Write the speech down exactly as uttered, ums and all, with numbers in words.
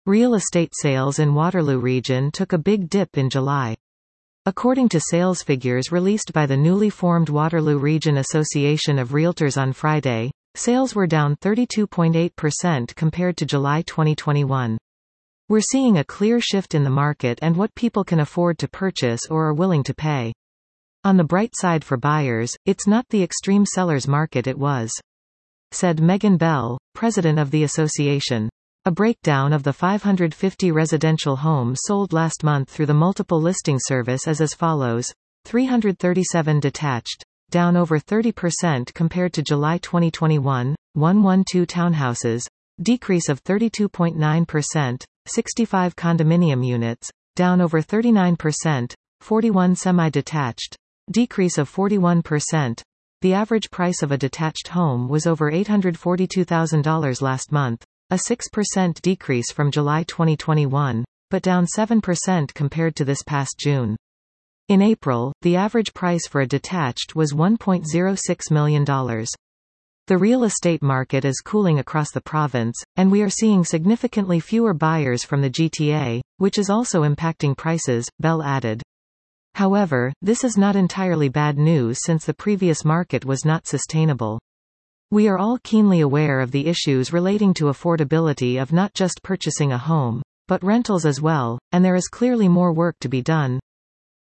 Real estate sales in Waterloo region took a big dip in July. According to sales figures released by the newly formed Waterloo Region Association of Realtors on Friday, sales were down thirty-two point eight percent compared to July twenty twenty-one. We're seeing a clear shift in the market and what people can afford to purchase or are willing to pay. On the bright side for buyers, it's not the extreme seller's market it was, said Megan Bell, president of the association. A breakdown of the five hundred fifty residential homes sold last month through the multiple listing service is as follows. three hundred thirty-seven detached, down over thirty percent compared to July twenty twenty-one, one hundred twelve townhouses, decrease of thirty-two point nine percent, sixty-five condominium units, down over thirty-nine percent, forty-one semi-detached, decrease of forty-one percent. The average price of a detached home was over eight hundred forty-two thousand dollars last month, a six percent decrease from July twenty twenty-one, but down seven percent compared to this past June. In April, the average price for a detached was one point zero six million dollars. The real estate market is cooling across the province, and we are seeing significantly fewer buyers from the G T A, which is also impacting prices, Bell added. However, this is not entirely bad news since the previous market was not sustainable. We are all keenly aware of the issues relating to affordability of not just purchasing a home, but rentals as well, and there is clearly more work to be done,